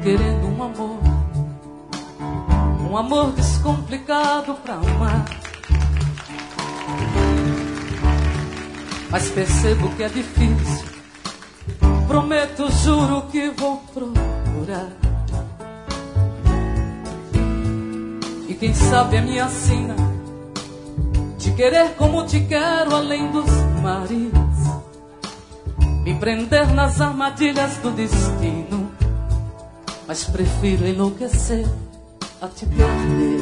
querendo um amor descomplicado pra amar. Mas percebo que é difícil. Prometo, juro que vou procurar. E quem sabe a minha sina, te querer como te quero além dos mares, me prender nas armadilhas do destino. Mas prefiro enlouquecer a te perder.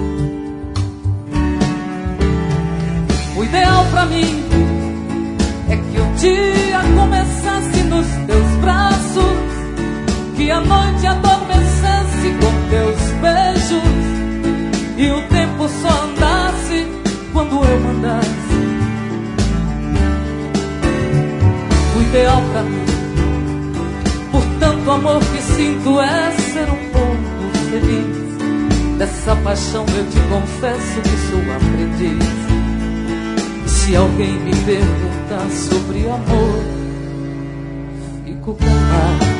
O ideal pra mim é que o dia começasse nos teus braços, que a noite adormecesse com teus beijos e o tempo só andasse quando eu mandasse. O ideal pra mim, por tanto amor que sinto, é ser um pouco feliz. Dessa paixão eu te confesso que sou aprendiz. E se alguém me perguntar sobre amor, fico calado.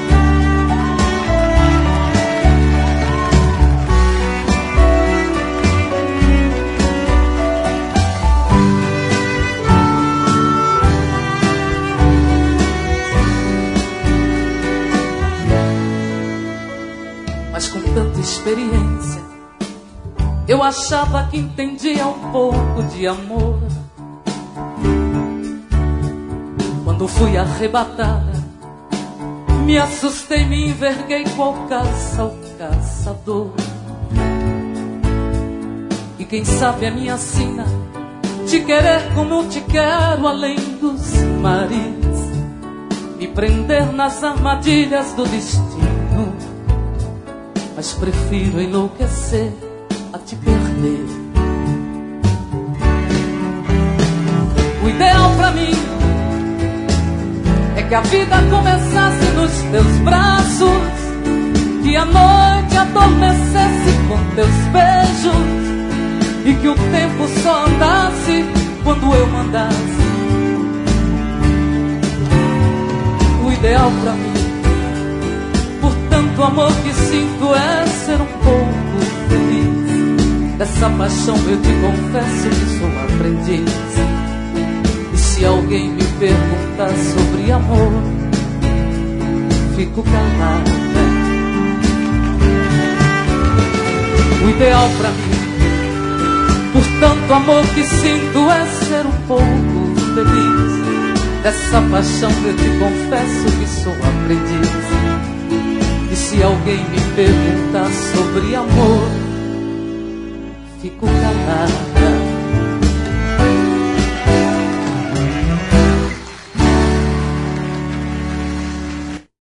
Mas com tanta experiência, eu achava que entendia um pouco de amor. Quando fui arrebatada, me assustei, me enverguei qual caça ao caçador. E quem sabe a minha sina, te querer como eu te quero além dos mares, me prender nas armadilhas do destino. Mas prefiro enlouquecer a te perder. O ideal pra mim é que a vida começasse nos teus braços, que a noite adormecesse com teus beijos e que o tempo só andasse quando eu mandasse. O ideal pra mim, tanto amor que sinto, é ser um pouco feliz. Dessa paixão eu te confesso que sou aprendiz. E se alguém me perguntar sobre amor, fico calado. O ideal pra mim, por tanto amor que sinto, é ser um pouco feliz. Dessa paixão eu te confesso que sou aprendiz. E se alguém me perguntar sobre amor, fico calado.